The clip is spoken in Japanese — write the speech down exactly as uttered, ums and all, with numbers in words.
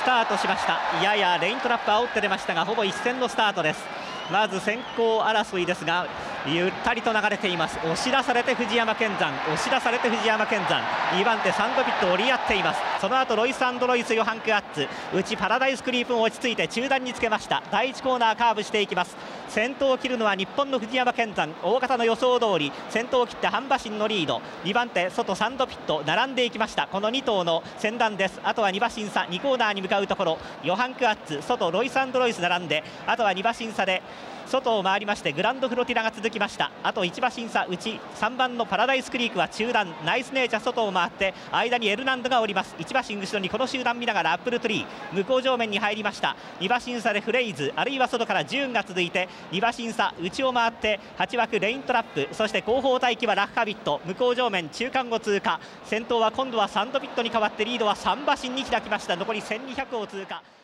スタートしました。ややレイントラップ煽って出ましたが、ほぼ一線のスタートです。まず先行争いですが、ゆったりと流れています。押し出されて藤山健山、押し出されて藤山健山、にばん手サンドビット折り合っています。その後ロイス&ロイス、ヨハン・クアッツ、内パラダイスクリープも落ち着いて中段につけました。だいいちコーナーカーブしていきます。先頭を切るのは日本の藤山健山、大方の予想通り先頭を切って半馬身のリード、にばん手外サンドピット並んでいきました。このに頭の先団です。あとはに馬身差、にコーナーに向かうところ、ヨハン・クアッツ外ロイス&ロイス並んで、あとはに馬身差で外を回りましてグランドフロティラが続きました。あといち馬身差内、さんばんのパラダイスクリークは中段、ナイスネイチャー外を回って間にエルナンドがおります。いち馬身後ろにこの集団見ながらアップルトリー向こう上面に入りました。に馬身差でフレイズ、あるいは外からジューンが続いて、に馬身差内を回ってはち枠レイントラップ、そして後方待機はラッカビット、向こう上面中間を通過。先頭は今度はサンドビットに変わってリードはさん馬身に開きました。残りせんにひゃくを通過。